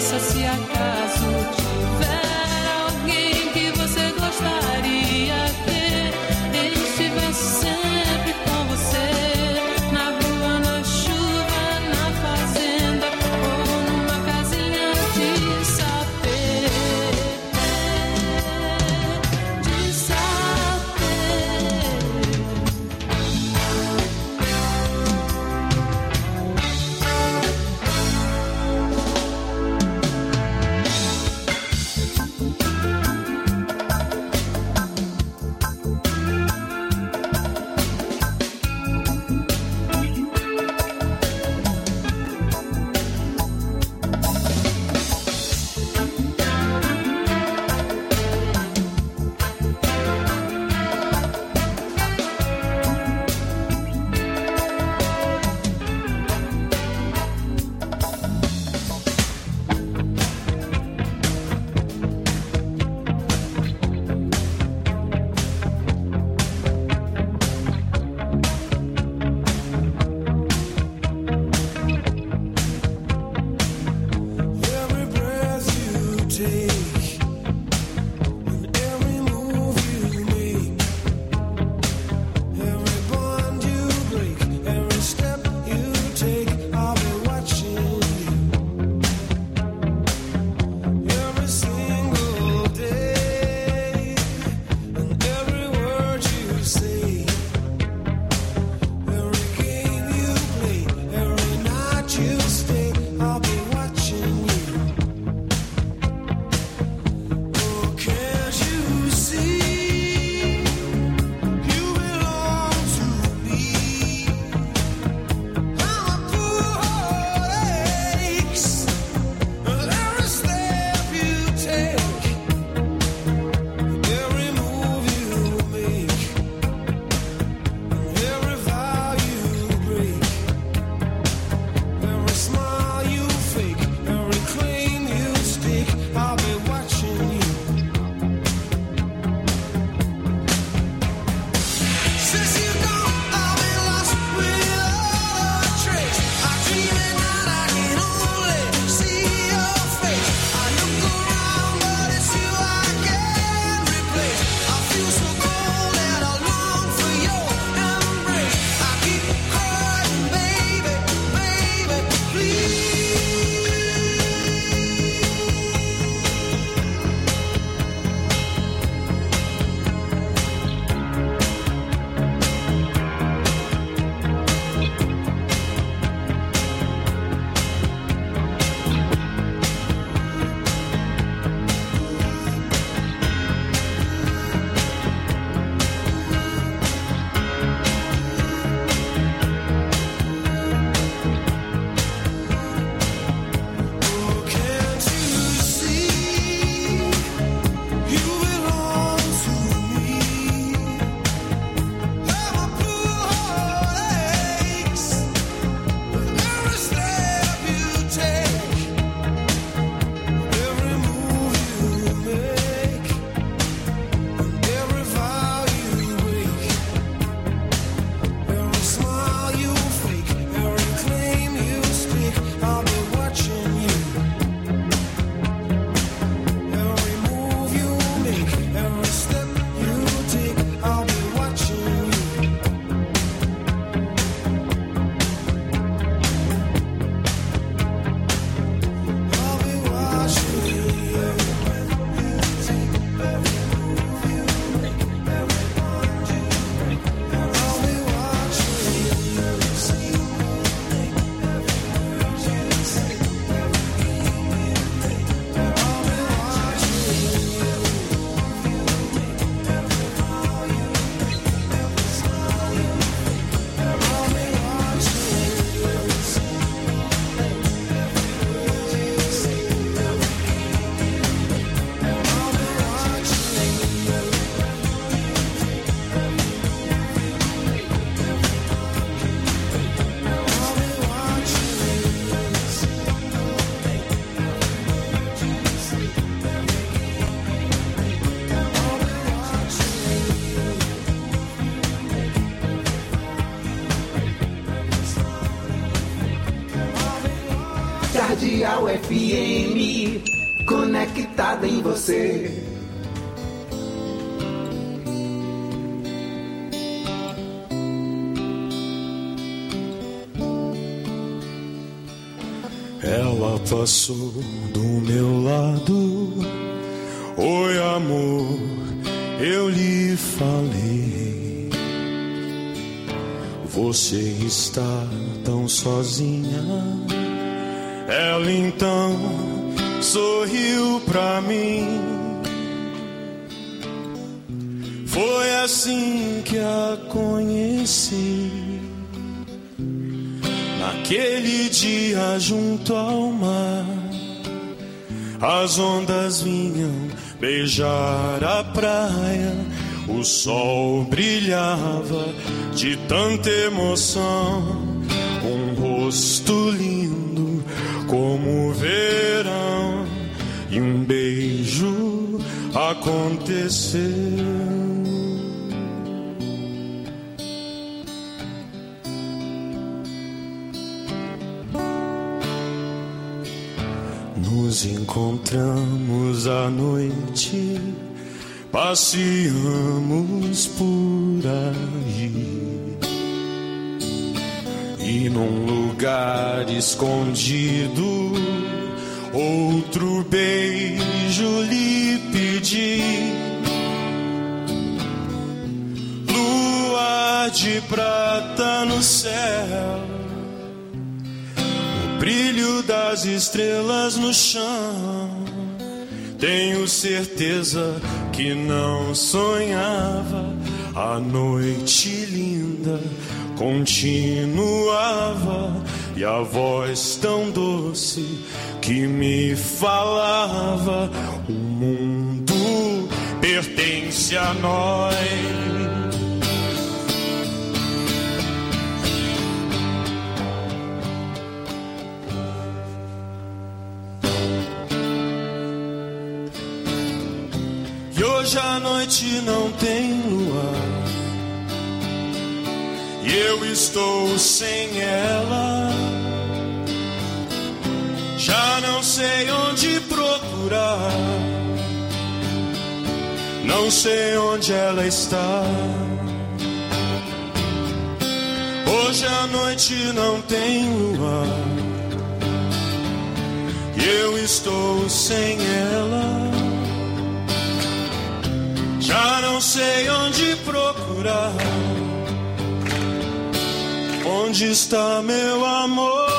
esqueça se acaso tiver alguém que você gostaria que estivesse sempre com você, na rua, na chuva, na fazenda ou numa casinha de sapê. De sapê. Cardeal FM, conectada em você. Ela passou do meu lado. Oi, amor, eu lhe falei. Você está tão sozinha. Ela então sorriu pra mim. Foi assim que a conheci. Naquele dia junto ao mar, as ondas vinham beijar a praia. O sol brilhava de tanta emoção. Um rosto lindo como o verão. E um beijo aconteceu. Nos encontramos à noite, passeamos por aí. E num lugar escondido, outro beijo lhe pedi. Lua de prata no céu, brilho das estrelas no chão. Tenho certeza que não sonhava. A noite linda continuava. E a voz tão doce que me falava: o mundo pertence a nós. Hoje a noite não tem luar e eu estou sem ela. Já não sei onde procurar, não sei onde ela está. Hoje a noite não tem luar e eu estou sem ela. Já não sei onde procurar. Onde está meu amor?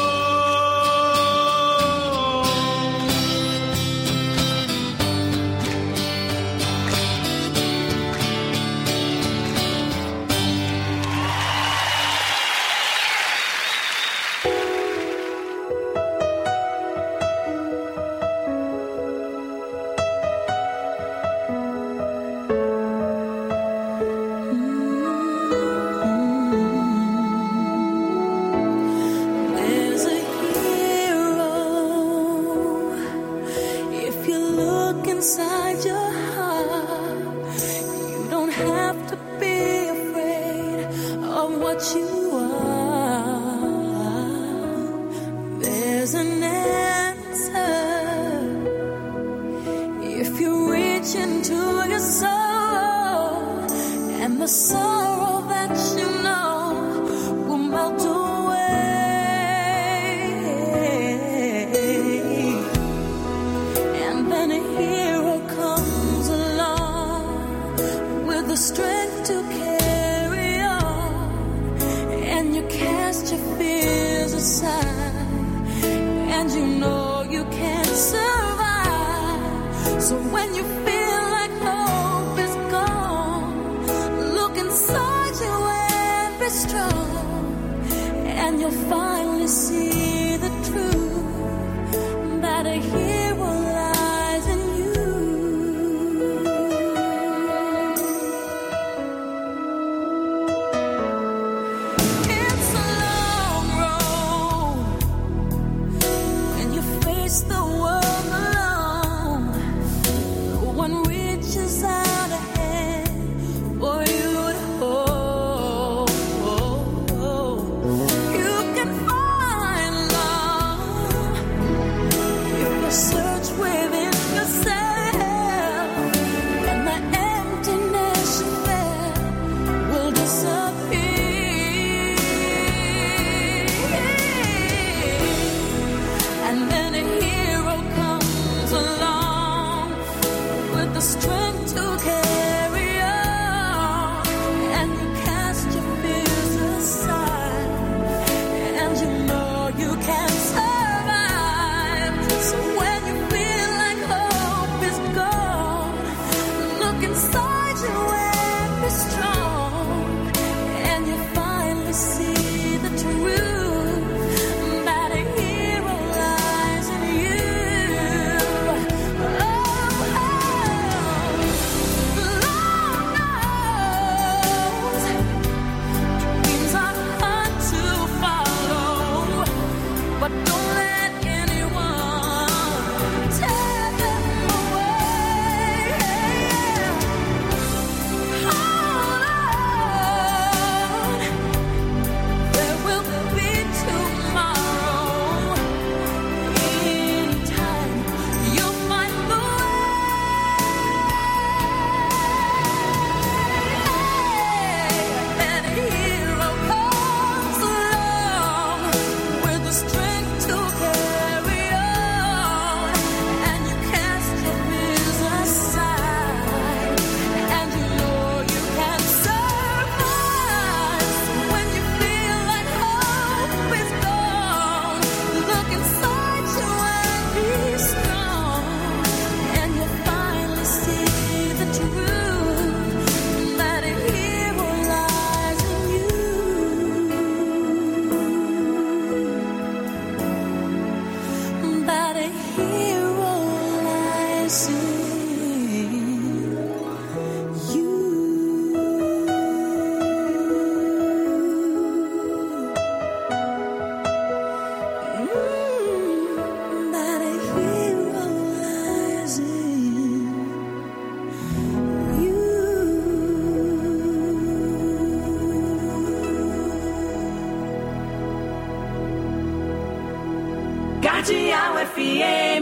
Cardeal FM.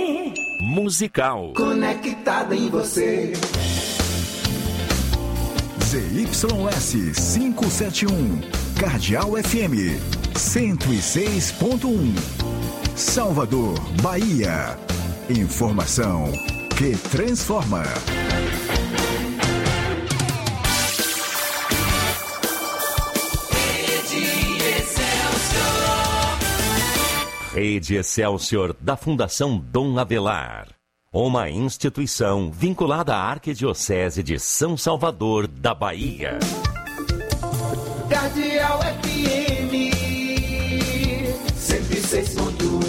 Musical. Conectada em você. ZYS 571. Cardeal FM 106.1. Salvador, Bahia. Informação que transforma. Rede Excelsior da Fundação Dom Avelar. Uma instituição vinculada à Arquidiocese de São Salvador, da Bahia. Cardeal FM 106.1.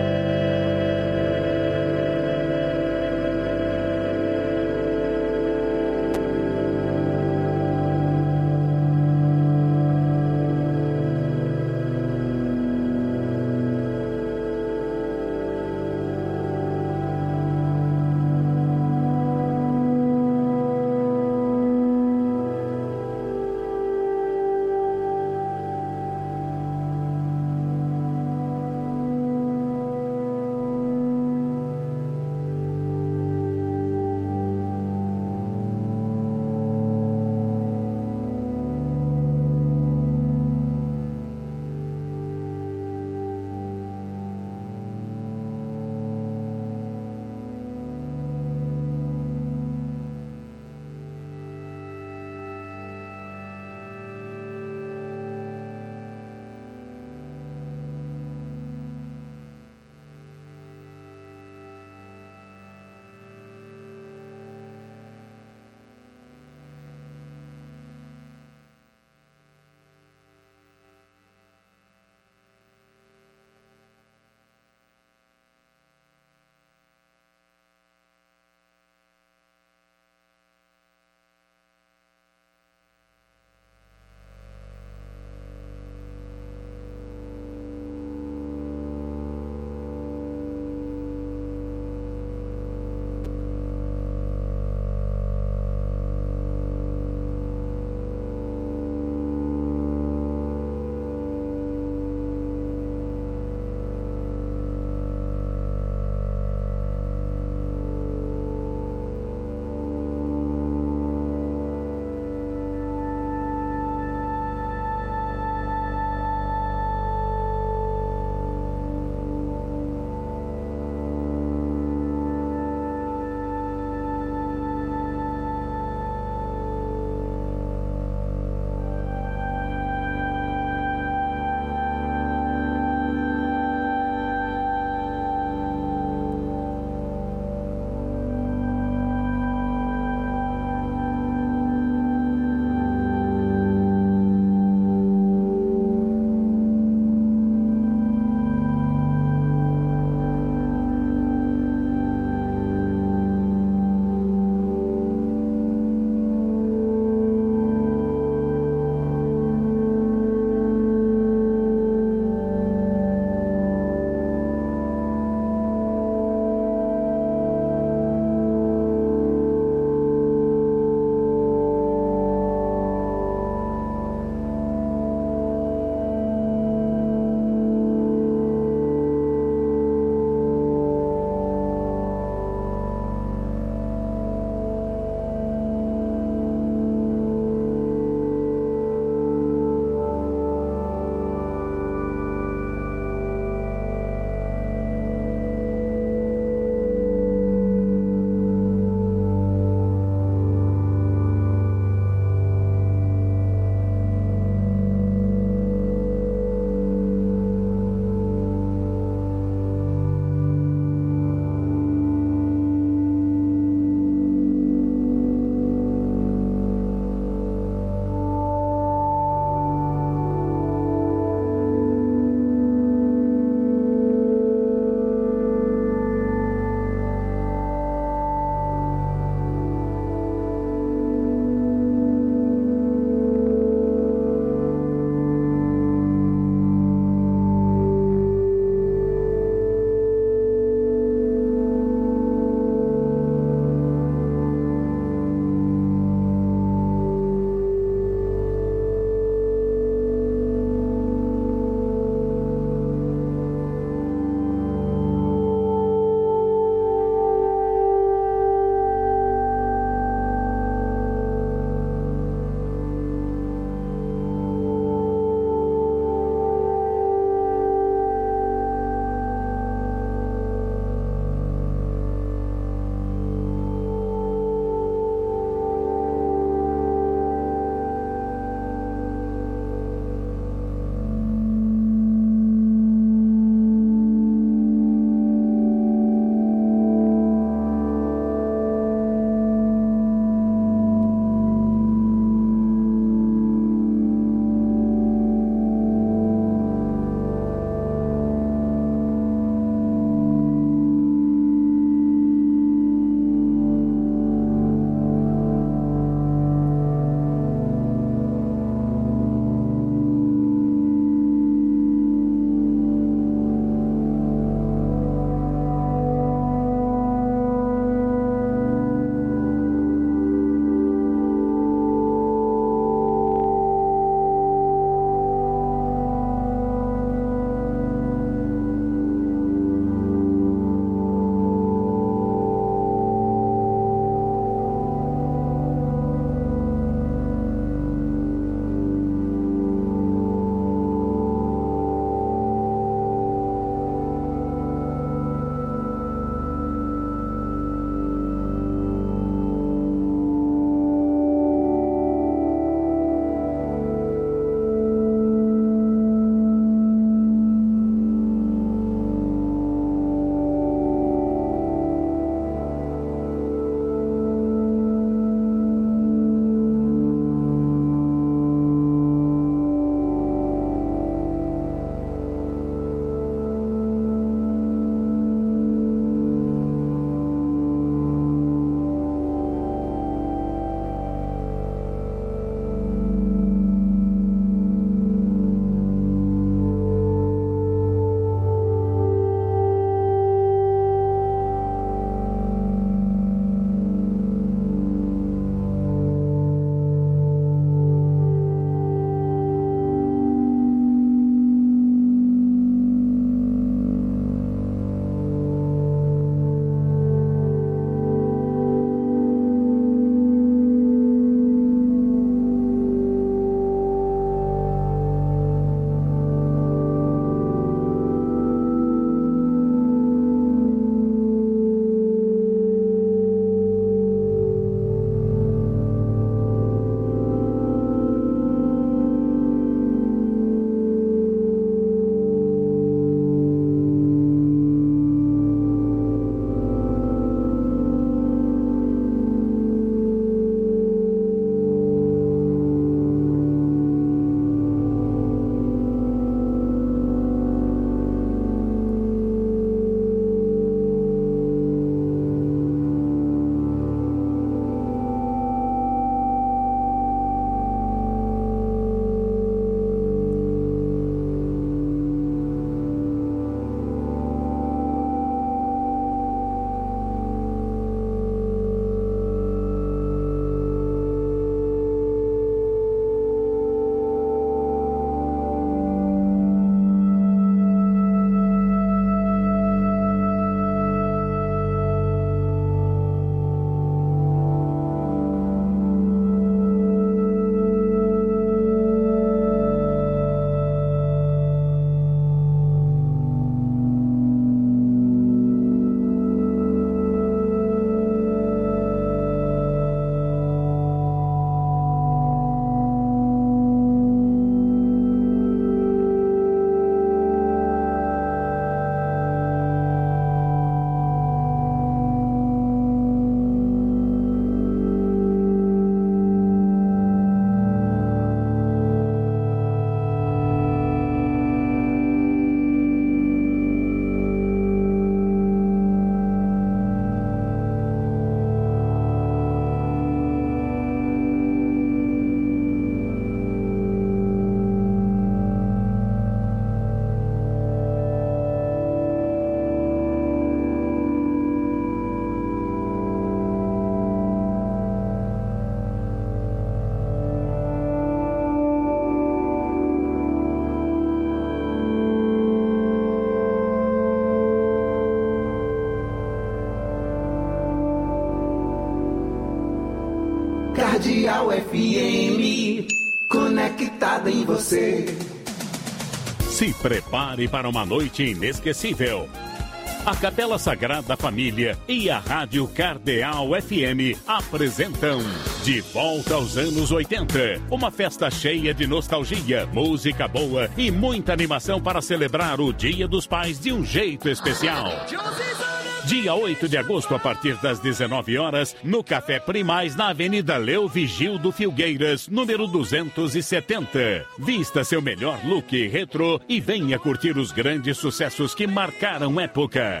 Cardeal FM, conectada em você. Se prepare para uma noite inesquecível. A Capela Sagrada Família e a Rádio Cardeal FM apresentam De Volta aos Anos 80. Uma festa cheia de nostalgia, música boa e muita animação para celebrar o Dia dos Pais de um jeito especial. Dia 8 de agosto, a partir das 19 horas, no Café Primaz, na Avenida Leo Vigildo Filgueiras, número 270. Vista seu melhor look retrô e venha curtir os grandes sucessos que marcaram época.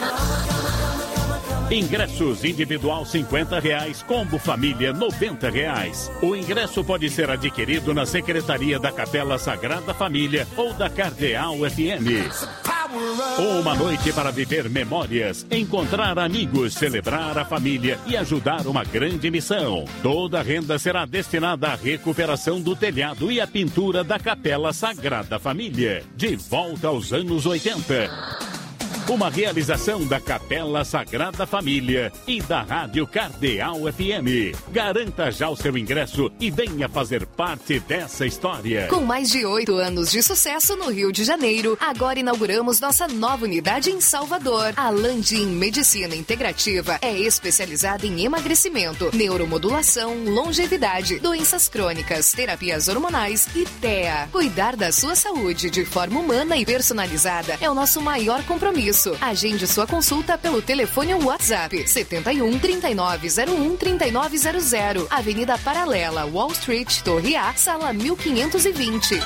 Ingressos individual R$50, combo família R$90. O ingresso pode ser adquirido na Secretaria da Capela Sagrada Família ou da Cardeal FM. Uma noite para viver memórias, encontrar amigos, celebrar a família e ajudar uma grande missão. Toda a renda será destinada à recuperação do telhado e à pintura da Capela Sagrada Família. De volta aos anos 80. Uma realização da Capela Sagrada Família e da Rádio Cardeal FM. Garanta já o seu ingresso e venha fazer parte dessa história. Com mais de 8 anos de sucesso no Rio de Janeiro, agora inauguramos nossa nova unidade em Salvador. A Landim Medicina Integrativa é especializada em emagrecimento, neuromodulação, longevidade, doenças crônicas, terapias hormonais e TEA. Cuidar da sua saúde de forma humana e personalizada é o nosso maior compromisso. Agende sua consulta pelo telefone ou WhatsApp 71 3901 3900, Avenida Paralela, Wall Street, Torre A, sala 1520.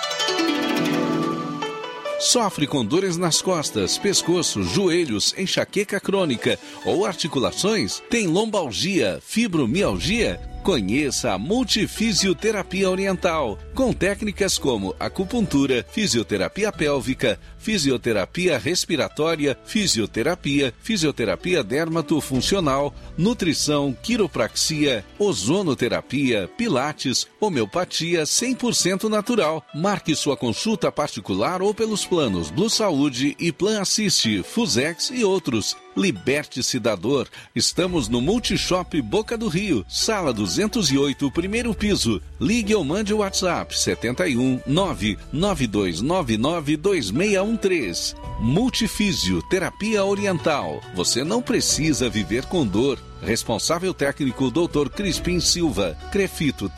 Sofre com dores nas costas, pescoço, joelhos, enxaqueca crônica ou articulações? Tem lombalgia, fibromialgia? Conheça a Multifisioterapia Oriental, com técnicas como acupuntura, fisioterapia pélvica, fisioterapia respiratória, fisioterapia dermatofuncional, nutrição, quiropraxia, ozonoterapia, pilates, homeopatia 100% natural. Marque sua consulta particular ou pelos planos Blue Saúde e Plan Assist, Fusex e outros. Liberte-se da dor. Estamos no Multishop Boca do Rio, sala 208, primeiro piso. Ligue ou mande o WhatsApp 71 99299 2613. Multifisioterapia Oriental. Você não precisa viver com dor. Responsável técnico Dr. Crispim Silva, Crefito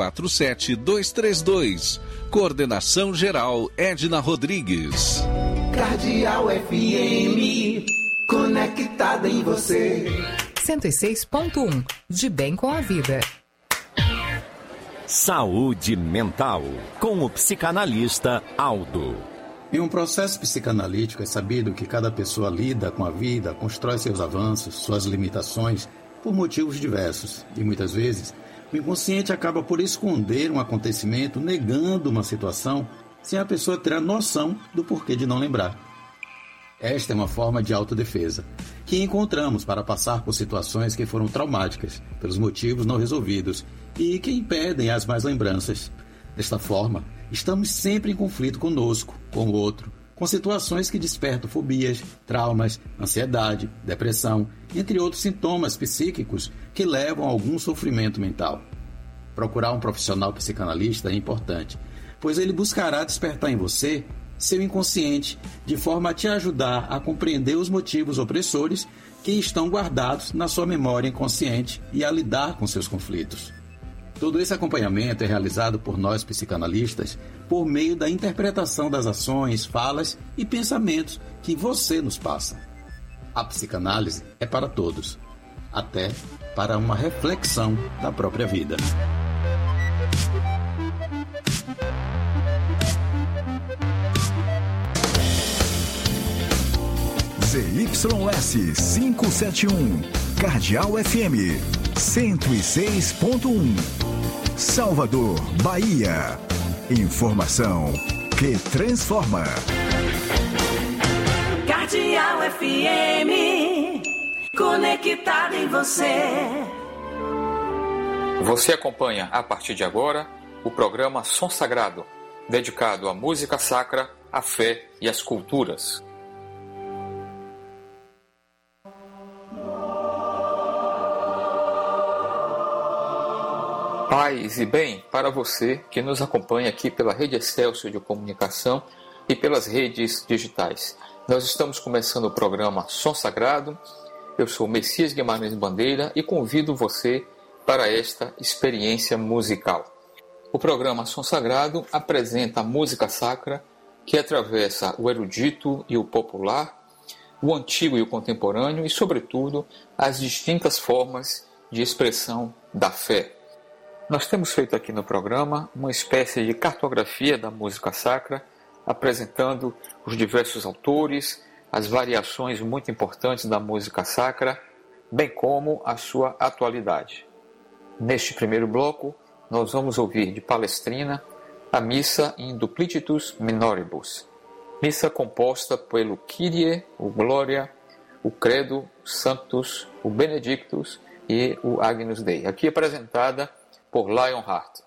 347232. Coordenação geral Edna Rodrigues. Cardeal FM, conectada em você. 106.1, de bem com a vida. Saúde mental, com o psicanalista Aldo. Em um processo psicanalítico é sabido que cada pessoa lida com a vida, constrói seus avanços, suas limitações, por motivos diversos. E muitas vezes, o inconsciente acaba por esconder um acontecimento, negando uma situação, sem a pessoa ter a noção do porquê de não lembrar. Esta é uma forma de autodefesa, que encontramos para passar por situações que foram traumáticas, pelos motivos não resolvidos, e que impedem as más lembranças. Desta forma, estamos sempre em conflito conosco, com o outro, com situações que despertam fobias, traumas, ansiedade, depressão, entre outros sintomas psíquicos que levam a algum sofrimento mental. Procurar um profissional psicanalista é importante, pois ele buscará despertar em você seu inconsciente, de forma a te ajudar a compreender os motivos opressores que estão guardados na sua memória inconsciente e a lidar com seus conflitos. Todo esse acompanhamento é realizado por nós psicanalistas por meio da interpretação das ações, falas e pensamentos que você nos passa. A psicanálise é para todos, até para uma reflexão da própria vida. ZYS 571, Cardeal FM 106.1, Salvador, Bahia. Informação que transforma. Cardeal FM, conectada em você. Você acompanha a partir de agora o programa Som Sagrado, dedicado à música sacra, à fé e às culturas. Paz e bem para você que nos acompanha aqui pela Rede Excelsior de Comunicação e pelas redes digitais. Nós estamos começando o programa Som Sagrado. Eu sou Messias Guimarães Bandeira e convido você para esta experiência musical. O programa Som Sagrado apresenta a música sacra que atravessa o erudito e o popular, o antigo e o contemporâneo e, sobretudo, as distintas formas de expressão da fé. Nós temos feito aqui no programa uma espécie de cartografia da música sacra, apresentando os diversos autores, as variações muito importantes da música sacra, bem como a sua atualidade. Neste primeiro bloco, nós vamos ouvir de Palestrina a Missa in Duplicitus Minoribus, missa composta pelo Kyrie, o Glória, o Credo, o Sanctus, o Benedictus e o Agnus Dei, aqui apresentada por Lionheart.